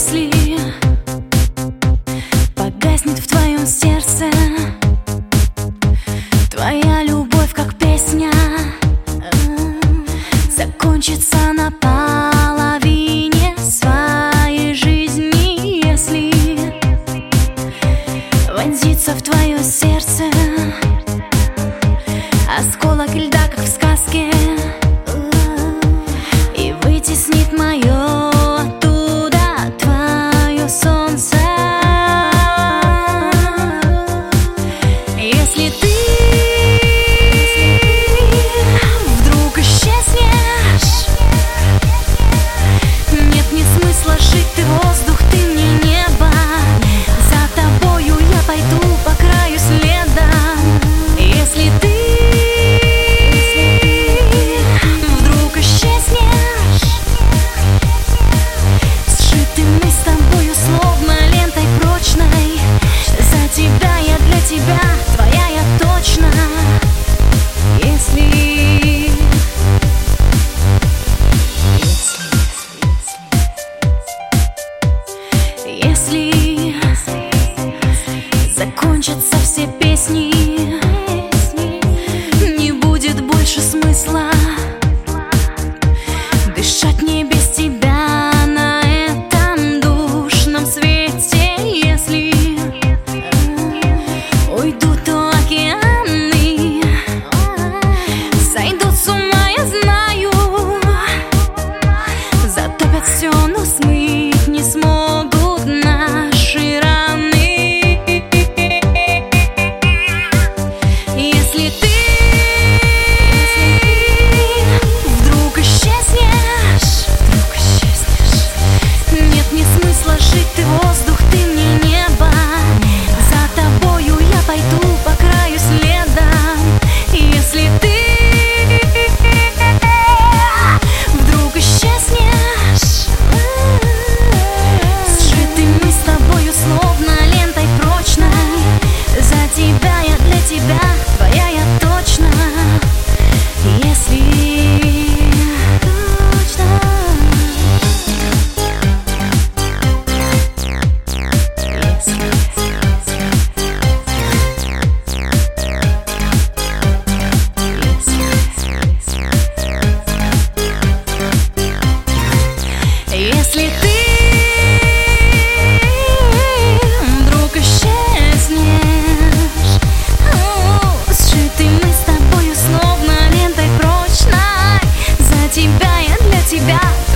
Если погаснет в твоем сердце твоя любовь, как песня, закончится на половине своей жизни. Если вонзится в твое сердце осколок льда, как в сказке, и вытеснит мое оттуда твое солнце. Если ты вдруг исчезнешь, нет мне смысла жить, ты воздух, ты мне небо. За тобою я пойду по краю следа. Если ты вдруг исчезнешь, сшиты мы с тобою словно лентой прочной. За тебя я, для тебя, твоя я точно. Если закончатся все песни, не будет больше смысла дышать мне без тебя на этом душном свете. Если уйдут океаны, сойдут с ума, я знаю, затопят все, но смыть не смогут наши раны. Если ты вдруг исчезнешь, нет мне смысла жить, ты воздух, ты мне небо. За тобою я пойду по краю следа. Если ты вдруг исчезнешь, сшиты мы с тобою словно лентой прочной. За тебя я, для тебя, твоя я точно. Если Если ты вдруг исчезнешь, сшиты мы с тобою словно лентой прочной. За тебя я, для тебя,